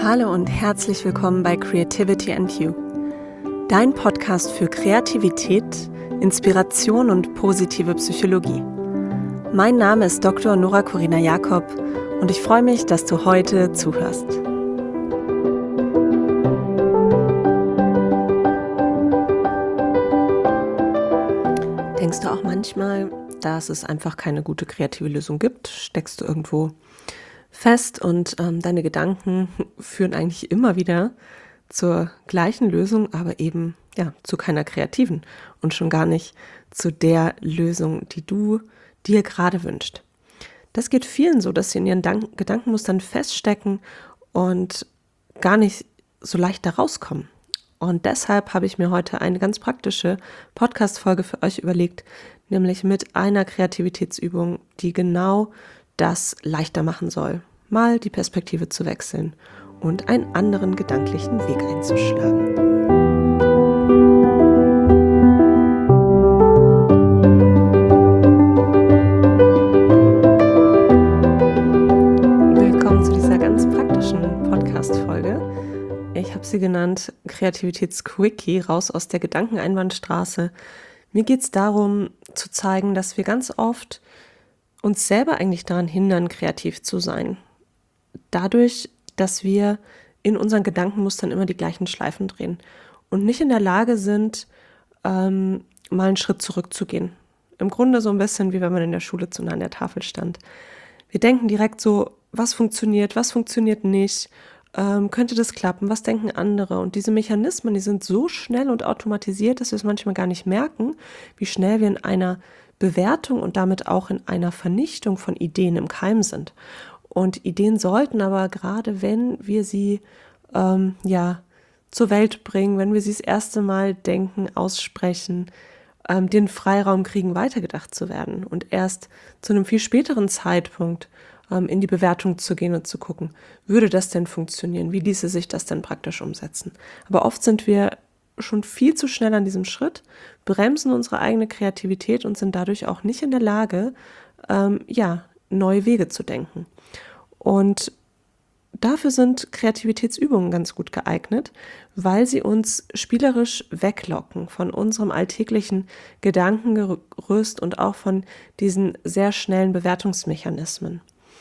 Hallo und herzlich willkommen bei Creativity and You, dein Podcast für Kreativität, Inspiration und positive Psychologie. Mein Name ist Dr. Nora Corina Jakob und ich freue mich, dass du heute zuhörst. Denkst du auch manchmal, dass es einfach keine gute kreative Lösung gibt? Steckst du irgendwo fest und deine Gedanken führen eigentlich immer wieder zur gleichen Lösung, aber eben zu keiner kreativen und schon gar nicht zu der Lösung, die du dir gerade wünschst. Das geht vielen so, dass sie in ihren Gedankenmustern feststecken und gar nicht so leicht da rauskommen. Und deshalb habe ich mir heute eine ganz praktische Podcast-Folge für euch überlegt, nämlich mit einer Kreativitätsübung, die genau das leichter machen soll, mal die Perspektive zu wechseln und einen anderen gedanklichen Weg einzuschlagen. Willkommen zu dieser ganz praktischen Podcast-Folge. Ich habe sie genannt Kreativitätsquickie, raus aus der Gedankeneinbahnstraße. Mir geht es darum, zu zeigen, dass wir ganz oft uns selber eigentlich daran hindern, kreativ zu sein. Dadurch, dass wir in unseren Gedankenmustern immer die gleichen Schleifen drehen und nicht in der Lage sind, mal einen Schritt zurückzugehen. Im Grunde so ein bisschen, wie wenn man in der Schule zu nah an der Tafel stand. Wir denken direkt so, was funktioniert nicht, könnte das klappen, was denken andere? Und diese Mechanismen, die sind so schnell und automatisiert, dass wir es manchmal gar nicht merken, wie schnell wir in einer Bewertung und damit auch in einer Vernichtung von Ideen im Keim sind. Und Ideen sollten aber, gerade wenn wir sie zur Welt bringen, wenn wir sie das erste Mal denken, aussprechen, den Freiraum kriegen, weitergedacht zu werden und erst zu einem viel späteren Zeitpunkt in die Bewertung zu gehen und zu gucken, würde das denn funktionieren, wie ließe sich das denn praktisch umsetzen. Aber oft sind wir schon viel zu schnell an diesem Schritt, bremsen unsere eigene Kreativität und sind dadurch auch nicht in der Lage, neue Wege zu denken. Und dafür sind Kreativitätsübungen ganz gut geeignet, weil sie uns spielerisch weglocken von unserem alltäglichen Gedankengerüst und auch von diesen sehr schnellen Bewertungsmechanismen.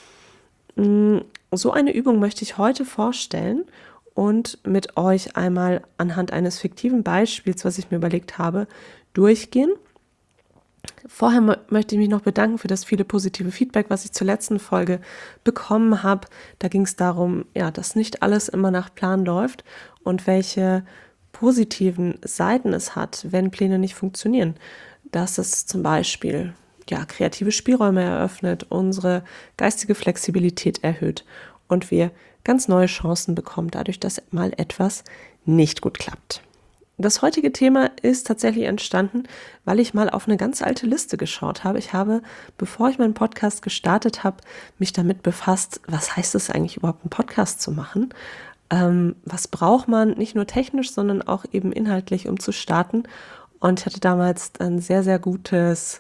So eine Übung möchte ich heute vorstellen und mit euch einmal anhand eines fiktiven Beispiels, was ich mir überlegt habe, durchgehen. Vorher möchte ich mich noch bedanken für das viele positive Feedback, was ich zur letzten Folge bekommen habe. Da ging es darum, dass nicht alles immer nach Plan läuft und welche positiven Seiten es hat, wenn Pläne nicht funktionieren. Dass es zum Beispiel kreative Spielräume eröffnet, unsere geistige Flexibilität erhöht und wir ganz neue Chancen bekommen, dadurch, dass mal etwas nicht gut klappt. Das heutige Thema ist tatsächlich entstanden, weil ich mal auf eine ganz alte Liste geschaut habe. Ich habe, bevor ich meinen Podcast gestartet habe, mich damit befasst, was heißt es eigentlich überhaupt, einen Podcast zu machen? Was braucht man nicht nur technisch, sondern auch eben inhaltlich, um zu starten? Und ich hatte damals ein sehr, sehr gutes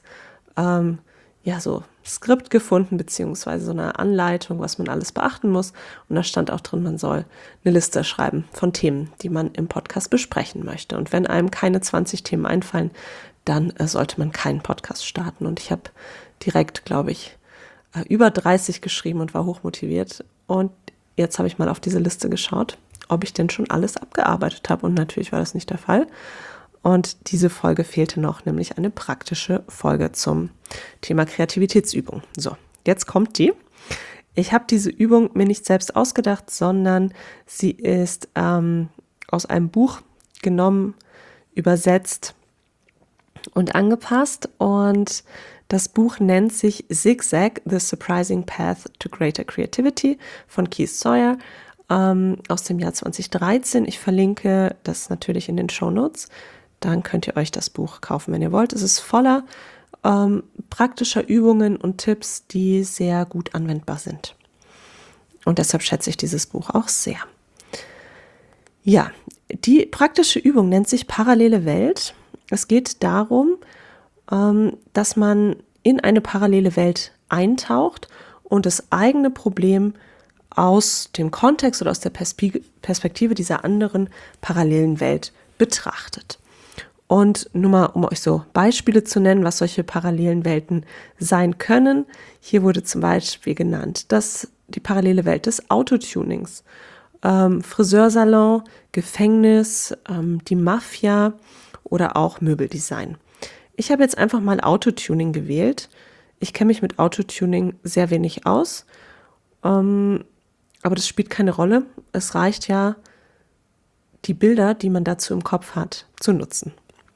Skript gefunden, beziehungsweise so eine Anleitung, was man alles beachten muss. Und da stand auch drin, man soll eine Liste schreiben von Themen, die man im Podcast besprechen möchte. Und wenn einem keine 20 Themen einfallen, dann sollte man keinen Podcast starten. Und ich habe direkt, glaube ich, über 30 geschrieben und war hochmotiviert. Und jetzt habe ich mal auf diese Liste geschaut, ob ich denn schon alles abgearbeitet habe. Und natürlich war das nicht der Fall. Und diese Folge fehlte noch, nämlich eine praktische Folge zum Thema Kreativitätsübung. So, jetzt kommt die. Ich habe diese Übung mir nicht selbst ausgedacht, sondern sie ist aus einem Buch genommen, übersetzt und angepasst. Und das Buch nennt sich Zigzag, The Surprising Path to Greater Creativity von Keith Sawyer aus dem Jahr 2013. Ich verlinke das natürlich in den Shownotes. Dann könnt ihr euch das Buch kaufen, wenn ihr wollt. Es ist voller praktischer Übungen und Tipps, die sehr gut anwendbar sind. Und deshalb schätze ich dieses Buch auch sehr. Ja, die praktische Übung nennt sich Parallele Welt. Es geht darum, dass man in eine parallele Welt eintaucht und das eigene Problem aus dem Kontext oder aus der Perspektive dieser anderen parallelen Welt betrachtet. Und nur mal, um euch so Beispiele zu nennen, was solche parallelen Welten sein können. Hier wurde zum Beispiel genannt, dass die parallele Welt des Autotunings, Friseursalon, Gefängnis, die Mafia oder auch Möbeldesign. Ich habe jetzt einfach mal Autotuning gewählt. Ich kenne mich mit Autotuning sehr wenig aus, aber das spielt keine Rolle. Es reicht ja, die Bilder, die man dazu im Kopf hat, zu nutzen.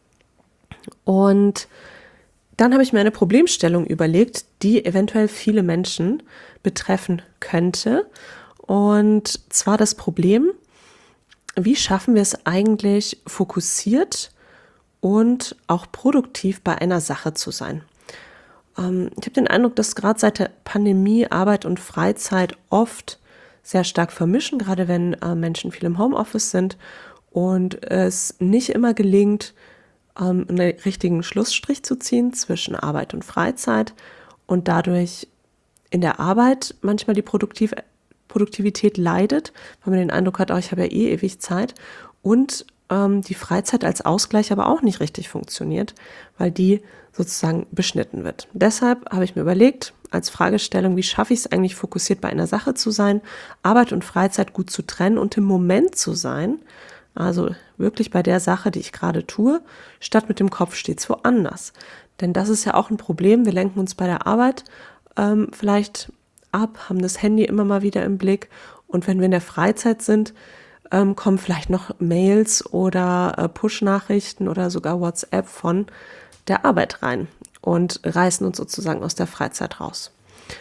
Und dann habe ich mir eine Problemstellung überlegt, die eventuell viele Menschen betreffen könnte. Und zwar das Problem, wie schaffen wir es eigentlich, fokussiert und auch produktiv bei einer Sache zu sein? Ich habe den Eindruck, dass gerade seit der Pandemie Arbeit und Freizeit oft sehr stark vermischen, gerade wenn Menschen viel im Homeoffice sind und es nicht immer gelingt, einen richtigen Schlussstrich zu ziehen zwischen Arbeit und Freizeit und dadurch in der Arbeit manchmal die Produktivität leidet, weil man den Eindruck hat, ich habe ja ewig Zeit und die Freizeit als Ausgleich aber auch nicht richtig funktioniert, weil die sozusagen beschnitten wird. Deshalb habe ich mir überlegt, als Fragestellung, wie schaffe ich es eigentlich, fokussiert bei einer Sache zu sein, Arbeit und Freizeit gut zu trennen und im Moment zu sein, also wirklich bei der Sache, die ich gerade tue, statt mit dem Kopf stets woanders. Denn das ist ja auch ein Problem. Wir lenken uns bei der Arbeit vielleicht ab, haben das Handy immer mal wieder im Blick. Und wenn wir in der Freizeit sind, kommen vielleicht noch Mails oder Push-Nachrichten oder sogar WhatsApp von der Arbeit rein und reißen uns sozusagen aus der Freizeit raus.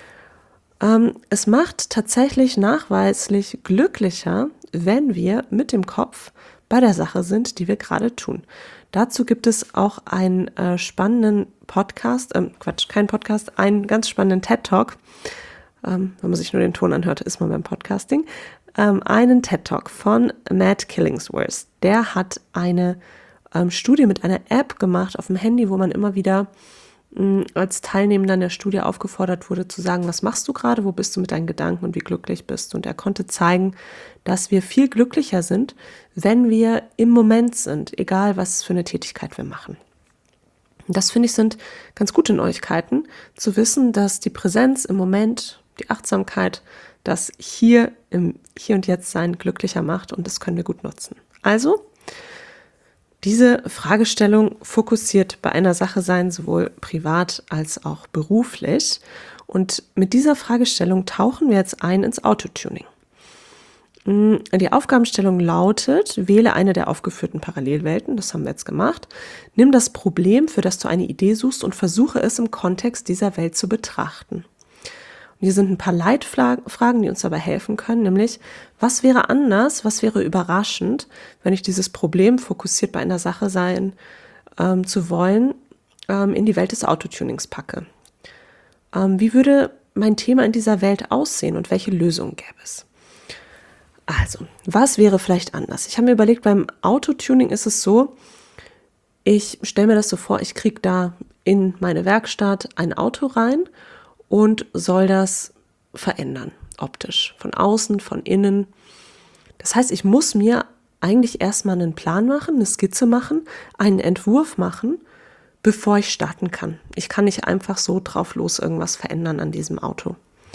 Es macht tatsächlich nachweislich glücklicher, wenn wir mit dem Kopf bei der Sache sind, die wir gerade tun. Dazu gibt es auch einen spannenden Podcast, einen ganz spannenden TED-Talk. Wenn man sich nur den Ton anhört, ist man beim Podcasting. Einen TED-Talk von Matt Killingsworth. Der hat eine Studie mit einer App gemacht auf dem Handy, wo man immer wieder als Teilnehmender in der Studie aufgefordert wurde zu sagen, was machst du gerade, wo bist du mit deinen Gedanken und wie glücklich bist. Und er konnte zeigen, dass wir viel glücklicher sind, wenn wir im Moment sind, egal was für eine Tätigkeit wir machen. Und das, finde ich, sind ganz gute Neuigkeiten, zu wissen, dass die Präsenz im Moment, die Achtsamkeit, das Hier und Jetzt sein glücklicher macht und das können wir gut nutzen. Also, diese Fragestellung fokussiert bei einer Sache sein, sowohl privat als auch beruflich. Und mit dieser Fragestellung tauchen wir jetzt ein ins Autotuning. Die Aufgabenstellung lautet, wähle eine der aufgeführten Parallelwelten, das haben wir jetzt gemacht, nimm das Problem, für das du eine Idee suchst und versuche es im Kontext dieser Welt zu betrachten. Und hier sind ein paar Leitfragen, die uns dabei helfen können, nämlich, was wäre anders, was wäre überraschend, wenn ich dieses Problem, fokussiert bei einer Sache sein zu wollen, in die Welt des Autotunings packe. Wie würde mein Thema in dieser Welt aussehen und welche Lösungen gäbe es? Also, was wäre vielleicht anders? Ich habe mir überlegt, beim Autotuning ist es so, ich stelle mir das so vor, ich kriege da in meine Werkstatt ein Auto rein und soll das verändern, optisch, von außen, von innen. Das heißt, ich muss mir eigentlich erstmal einen Plan machen, eine Skizze machen, einen Entwurf machen, bevor ich starten kann. Ich kann nicht einfach so drauf los irgendwas verändern an diesem Auto.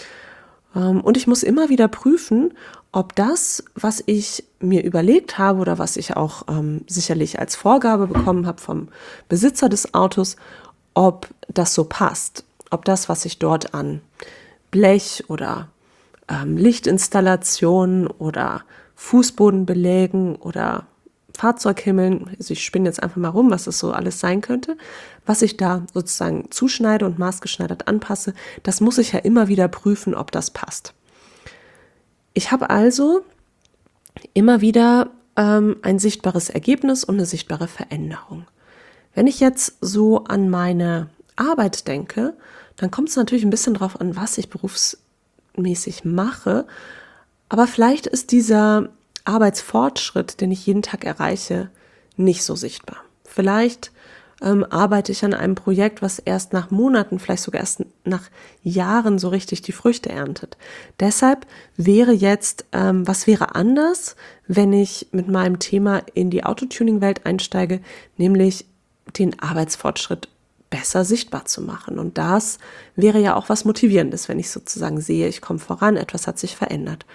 Und ich muss immer wieder prüfen, ob das, was ich mir überlegt habe oder was ich auch sicherlich als Vorgabe bekommen habe vom Besitzer des Autos, ob das so passt. Ob das, was ich dort an Blech oder Lichtinstallationen oder Fußbodenbelägen oder Fahrzeughimmeln, also ich spinne jetzt einfach mal rum, was das so alles sein könnte, was ich da sozusagen zuschneide und maßgeschneidert anpasse, das muss ich ja immer wieder prüfen, ob das passt. Ich habe also immer wieder ein sichtbares Ergebnis und eine sichtbare Veränderung. Wenn ich jetzt so an meine Arbeit denke, dann kommt es natürlich ein bisschen drauf an, was ich berufsmäßig mache, aber vielleicht ist dieser Arbeitsfortschritt, den ich jeden Tag erreiche, nicht so sichtbar. Vielleicht Arbeite ich an einem Projekt, was erst nach Monaten, vielleicht sogar erst nach Jahren so richtig die Früchte erntet. Deshalb wäre jetzt, was wäre anders, wenn ich mit meinem Thema in die Autotuning-Welt einsteige, nämlich den Arbeitsfortschritt besser sichtbar zu machen. Und das wäre ja auch was Motivierendes, wenn ich sozusagen sehe, ich komme voran, etwas hat sich verändert.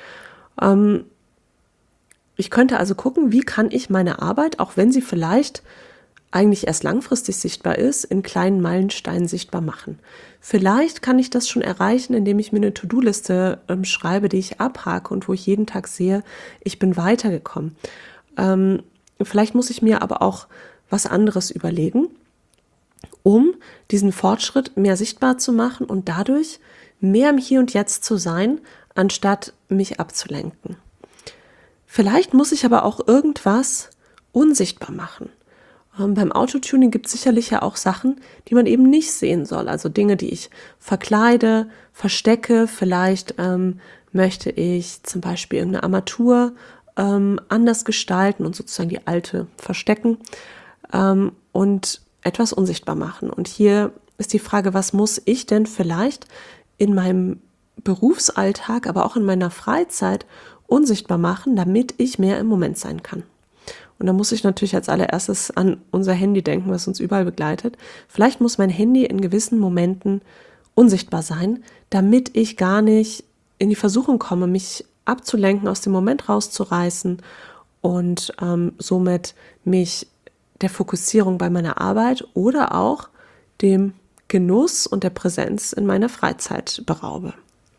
Ich könnte also gucken, wie kann ich meine Arbeit, auch wenn sie vielleicht eigentlich erst langfristig sichtbar ist, in kleinen Meilensteinen sichtbar machen. Vielleicht kann ich das schon erreichen, indem ich mir eine To-Do-Liste schreibe, die ich abhake und wo ich jeden Tag sehe, ich bin weitergekommen. Vielleicht muss ich mir aber auch was anderes überlegen, um diesen Fortschritt mehr sichtbar zu machen und dadurch mehr im Hier und Jetzt zu sein, anstatt mich abzulenken. Vielleicht muss ich aber auch irgendwas unsichtbar machen. Beim Autotuning gibt es sicherlich ja auch Sachen, die man eben nicht sehen soll. Also Dinge, die ich verkleide, verstecke. Vielleicht möchte ich zum Beispiel irgendeine Armatur anders gestalten und sozusagen die alte verstecken und etwas unsichtbar machen. Und hier ist die Frage, was muss ich denn vielleicht in meinem Berufsalltag, aber auch in meiner Freizeit unsichtbar machen, damit ich mehr im Moment sein kann. Und da muss ich natürlich als allererstes an unser Handy denken, was uns überall begleitet. Vielleicht muss mein Handy in gewissen Momenten unsichtbar sein, damit ich gar nicht in die Versuchung komme, mich abzulenken, aus dem Moment rauszureißen und somit mich der Fokussierung bei meiner Arbeit oder auch dem Genuss und der Präsenz in meiner Freizeit beraube.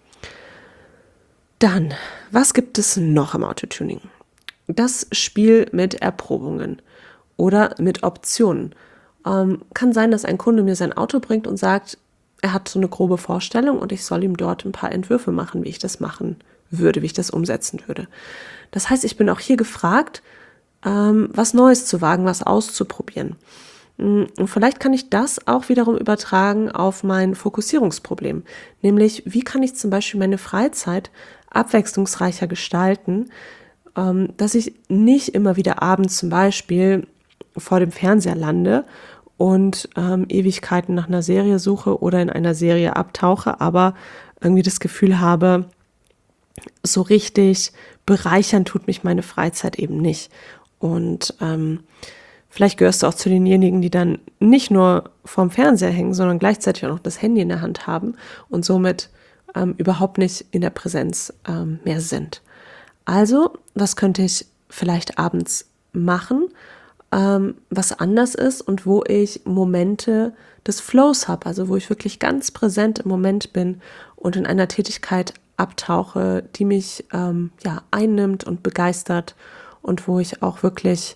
Dann, was gibt es noch im Autotuning? Das Spiel mit Erprobungen oder mit Optionen. Kann sein, dass ein Kunde mir sein Auto bringt und sagt, er hat so eine grobe Vorstellung und ich soll ihm dort ein paar Entwürfe machen, wie ich das machen würde, wie ich das umsetzen würde. Das heißt, ich bin auch hier gefragt, was Neues zu wagen, was auszuprobieren. Und vielleicht kann ich das auch wiederum übertragen auf mein Fokussierungsproblem. Nämlich, wie kann ich zum Beispiel meine Freizeit abwechslungsreicher gestalten, dass ich nicht immer wieder abends zum Beispiel vor dem Fernseher lande und Ewigkeiten nach einer Serie suche oder in einer Serie abtauche, aber irgendwie das Gefühl habe, so richtig bereichern tut mich meine Freizeit eben nicht. Und vielleicht gehörst du auch zu denjenigen, die dann nicht nur vorm Fernseher hängen, sondern gleichzeitig auch noch das Handy in der Hand haben und somit überhaupt nicht in der Präsenz mehr sind. Also, was könnte ich vielleicht abends machen, was anders ist und wo ich Momente des Flows habe, also wo ich wirklich ganz präsent im Moment bin und in einer Tätigkeit abtauche, die mich einnimmt und begeistert und wo ich auch wirklich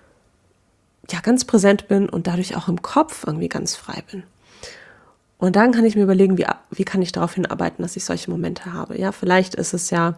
ganz präsent bin und dadurch auch im Kopf irgendwie ganz frei bin. Und dann kann ich mir überlegen, wie kann ich darauf hinarbeiten, dass ich solche Momente habe. Ja, vielleicht ist es ja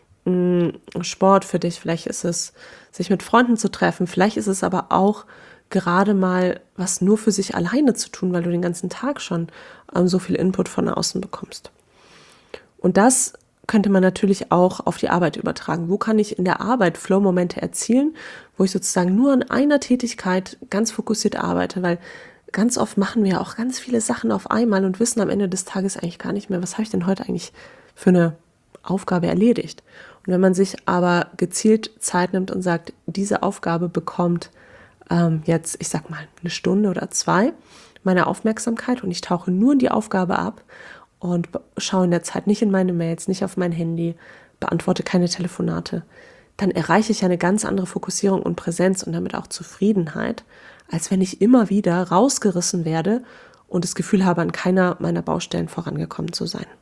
Sport für dich, vielleicht ist es, sich mit Freunden zu treffen, vielleicht ist es aber auch gerade mal was nur für sich alleine zu tun, weil du den ganzen Tag schon so viel Input von außen bekommst. Und das könnte man natürlich auch auf die Arbeit übertragen. Wo kann ich in der Arbeit Flow-Momente erzielen, wo ich sozusagen nur an einer Tätigkeit ganz fokussiert arbeite, weil ganz oft machen wir auch ganz viele Sachen auf einmal und wissen am Ende des Tages eigentlich gar nicht mehr, was habe ich denn heute eigentlich für eine Aufgabe erledigt. Und wenn man sich aber gezielt Zeit nimmt und sagt, diese Aufgabe bekommt jetzt, ich sag mal, 1 Stunde oder 2 meiner Aufmerksamkeit und ich tauche nur in die Aufgabe ab und schaue in der Zeit nicht in meine Mails, nicht auf mein Handy, beantworte keine Telefonate, dann erreiche ich eine ganz andere Fokussierung und Präsenz und damit auch Zufriedenheit, als wenn ich immer wieder rausgerissen werde und das Gefühl habe, an keiner meiner Baustellen vorangekommen zu sein.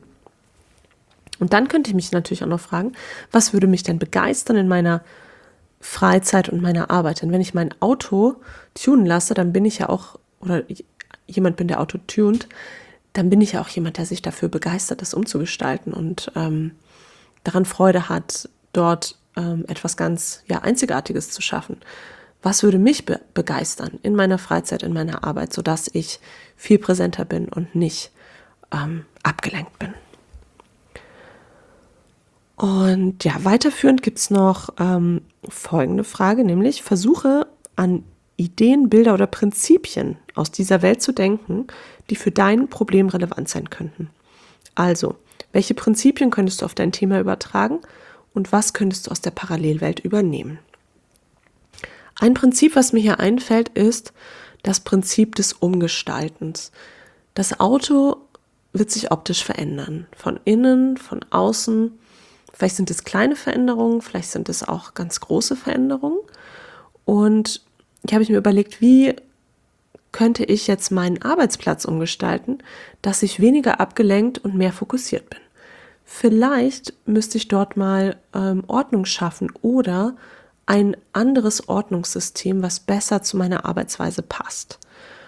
Und dann könnte ich mich natürlich auch noch fragen, was würde mich denn begeistern in meiner Freizeit und meiner Arbeit? Denn wenn ich mein Auto tunen lasse, dann bin ich ja auch, oder jemand bin, der Auto tunt, dann bin ich ja auch jemand, der sich dafür begeistert, das umzugestalten und daran Freude hat, dort etwas ganz Einzigartiges zu schaffen. Was würde mich begeistern in meiner Freizeit, in meiner Arbeit, sodass ich viel präsenter bin und nicht abgelenkt bin? Und weiterführend gibt es noch folgende Frage, nämlich versuche an Ideen, Bilder oder Prinzipien aus dieser Welt zu denken, die für dein Problem relevant sein könnten. Also, welche Prinzipien könntest du auf dein Thema übertragen und was könntest du aus der Parallelwelt übernehmen? Ein Prinzip, was mir hier einfällt, ist das Prinzip des Umgestaltens. Das Auto wird sich optisch verändern, von innen, von außen. Vielleicht sind es kleine Veränderungen, vielleicht sind es auch ganz große Veränderungen. Und hier habe ich mir überlegt, wie könnte ich jetzt meinen Arbeitsplatz umgestalten, dass ich weniger abgelenkt und mehr fokussiert bin. Vielleicht müsste ich dort mal Ordnung schaffen oder ein anderes Ordnungssystem, was besser zu meiner Arbeitsweise passt.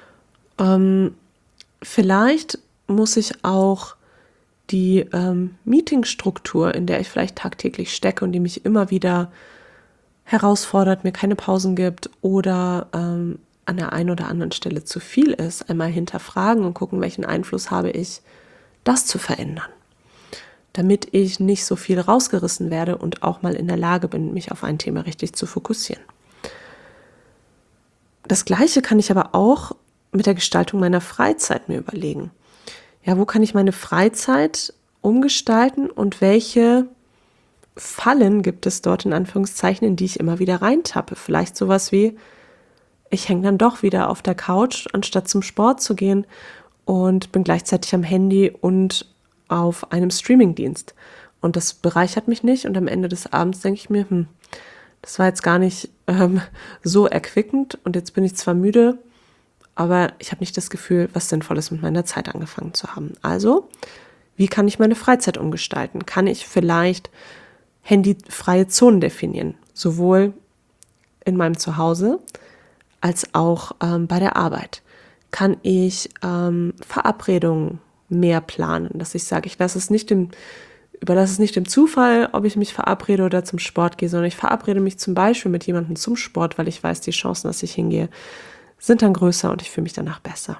Vielleicht muss ich auch die Meetingstruktur, in der ich vielleicht tagtäglich stecke und die mich immer wieder herausfordert, mir keine Pausen gibt oder an der einen oder anderen Stelle zu viel ist, einmal hinterfragen und gucken, welchen Einfluss habe ich, das zu verändern, damit ich nicht so viel rausgerissen werde und auch mal in der Lage bin, mich auf ein Thema richtig zu fokussieren. Das Gleiche kann ich aber auch mit der Gestaltung meiner Freizeit mir überlegen. Ja, wo kann ich meine Freizeit umgestalten und welche Fallen gibt es dort in Anführungszeichen, in die ich immer wieder reintappe? Vielleicht sowas wie, ich hänge dann doch wieder auf der Couch, anstatt zum Sport zu gehen und bin gleichzeitig am Handy und auf einem Streamingdienst. Und das bereichert mich nicht und am Ende des Abends denke ich mir, das war jetzt gar nicht so erquickend und jetzt bin ich zwar müde, aber ich habe nicht das Gefühl, was Sinnvolles mit meiner Zeit angefangen zu haben. Also, wie kann ich meine Freizeit umgestalten? Kann ich vielleicht handyfreie Zonen definieren, sowohl in meinem Zuhause als auch bei der Arbeit? Kann ich Verabredungen mehr planen, dass ich sage, ich überlasse es nicht dem Zufall, ob ich mich verabrede oder zum Sport gehe, sondern ich verabrede mich zum Beispiel mit jemandem zum Sport, weil ich weiß, die Chancen, dass ich hingehe, sind dann größer und ich fühle mich danach besser.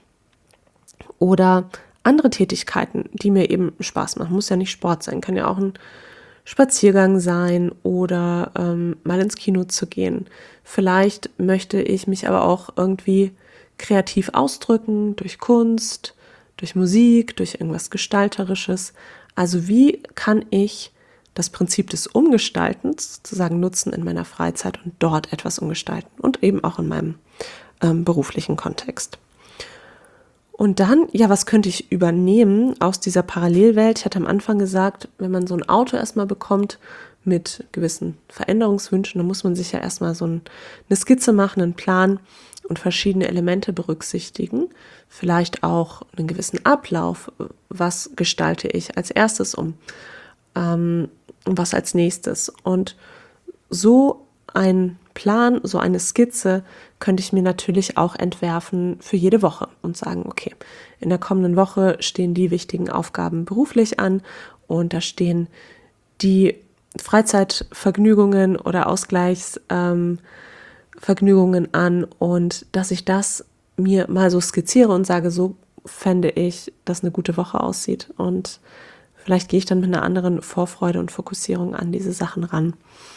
Oder andere Tätigkeiten, die mir eben Spaß machen. Muss ja nicht Sport sein, kann ja auch ein Spaziergang sein oder mal ins Kino zu gehen. Vielleicht möchte ich mich aber auch irgendwie kreativ ausdrücken, durch Kunst, durch Musik, durch irgendwas Gestalterisches. Also wie kann ich das Prinzip des Umgestaltens sozusagen nutzen in meiner Freizeit und dort etwas umgestalten und eben auch in meinem beruflichen Kontext. Und dann, ja, was könnte ich übernehmen aus dieser Parallelwelt? Ich hatte am Anfang gesagt, wenn man so ein Auto erstmal bekommt mit gewissen Veränderungswünschen, dann muss man sich ja erstmal so eine Skizze machen, einen Plan und verschiedene Elemente berücksichtigen. Vielleicht auch einen gewissen Ablauf. Was gestalte ich als erstes um? Und was als nächstes? Und so ein Plan, so eine Skizze könnte ich mir natürlich auch entwerfen für jede Woche und sagen, okay, in der kommenden Woche stehen die wichtigen Aufgaben beruflich an und da stehen die Freizeitvergnügungen oder Ausgleichsvergnügungen an und dass ich das mir mal so skizziere und sage, so fände ich, dass eine gute Woche aussieht und vielleicht gehe ich dann mit einer anderen Vorfreude und Fokussierung an diese Sachen ran.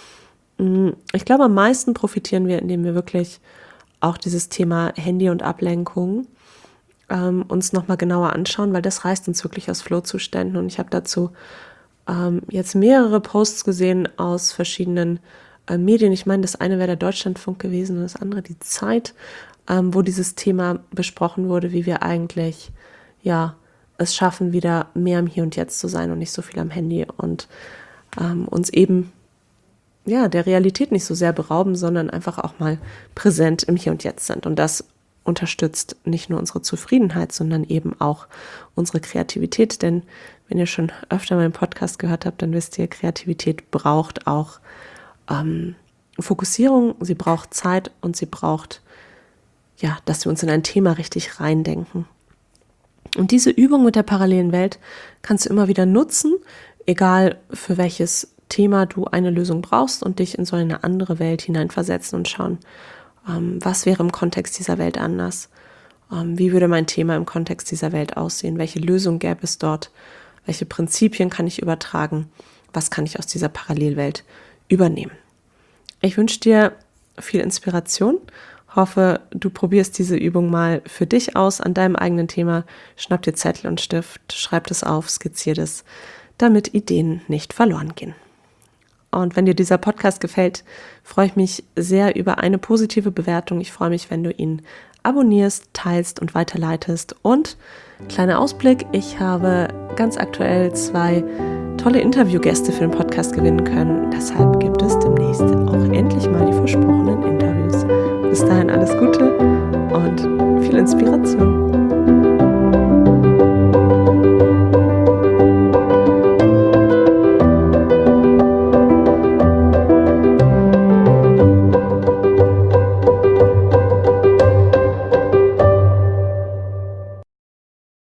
Ich glaube, am meisten profitieren wir, indem wir wirklich auch dieses Thema Handy und Ablenkung uns nochmal genauer anschauen, weil das reißt uns wirklich aus Flow-Zuständen. Und ich habe dazu jetzt mehrere Posts gesehen aus verschiedenen Medien. Ich meine, das eine wäre der Deutschlandfunk gewesen und das andere die Zeit, wo dieses Thema besprochen wurde, wie wir eigentlich es schaffen, wieder mehr im Hier und Jetzt zu sein und nicht so viel am Handy und uns eben der Realität nicht so sehr berauben, sondern einfach auch mal präsent im Hier und Jetzt sind. Und das unterstützt nicht nur unsere Zufriedenheit, sondern eben auch unsere Kreativität. Denn wenn ihr schon öfter meinen Podcast gehört habt, dann wisst ihr, Kreativität braucht auch Fokussierung, sie braucht Zeit und sie braucht, dass wir uns in ein Thema richtig reindenken. Und diese Übung mit der parallelen Welt kannst du immer wieder nutzen, egal für welches Thema du eine Lösung brauchst und dich in so eine andere Welt hineinversetzen und schauen, was wäre im Kontext dieser Welt anders, wie würde mein Thema im Kontext dieser Welt aussehen, welche Lösung gäbe es dort, welche Prinzipien kann ich übertragen, was kann ich aus dieser Parallelwelt übernehmen. Ich wünsche dir viel Inspiration Hoffe, du probierst diese Übung mal für dich aus an deinem eigenen Thema. Schnapp dir Zettel und Stift, schreib es auf, skizzier es, damit Ideen nicht verloren gehen. Und wenn dir dieser Podcast gefällt, freue ich mich sehr über eine positive Bewertung. Ich freue mich, wenn du ihn abonnierst, teilst und weiterleitest. Und kleiner Ausblick, ich habe ganz aktuell 2 tolle Interviewgäste für den Podcast gewinnen können. Deshalb